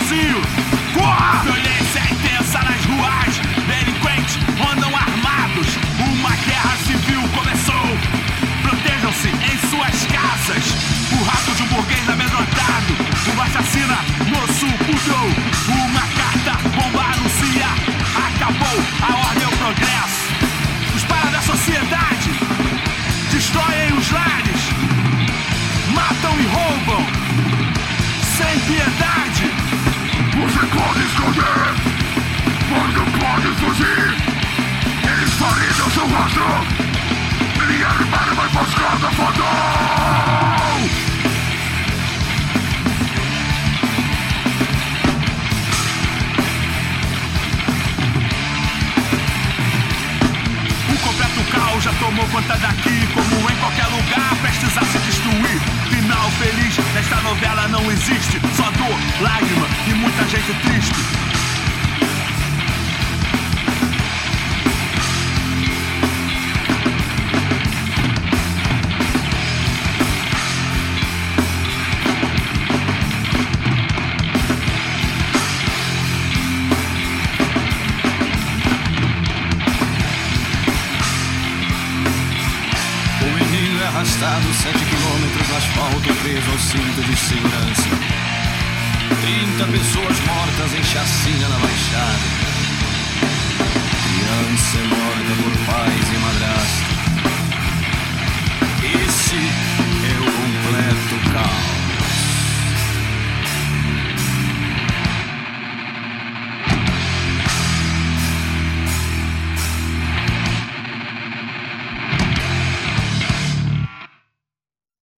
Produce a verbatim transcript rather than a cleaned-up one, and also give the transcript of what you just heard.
fuzil. Corra! Violência intensa nas ruas, delinquentes andam armados. Uma guerra civil começou. Protejam-se em suas casas. O rato de um burguês amedrontado. Uma assassina, moço mudou. Uma carta bomba anuncia. Acabou a ordem e o progresso. Os para da sociedade destroem os lares. Matam e roubam sem piedade. Você pode esconder, mas não pode fugir. Eles faridam seu rastro. Ele armado uma emboscada fatal. O completo caos já tomou conta daqui. Como em qualquer lugar, prestes a se destruir. Final feliz, nesta novela não existe. Só dor, lágrima e muita gente triste. Arrastado sete quilômetros no asfalto, preso ao cinto de segurança. Trinta pessoas mortas em chacina na Baixada. Criança é morta por pais e madrasta. Esse é o completo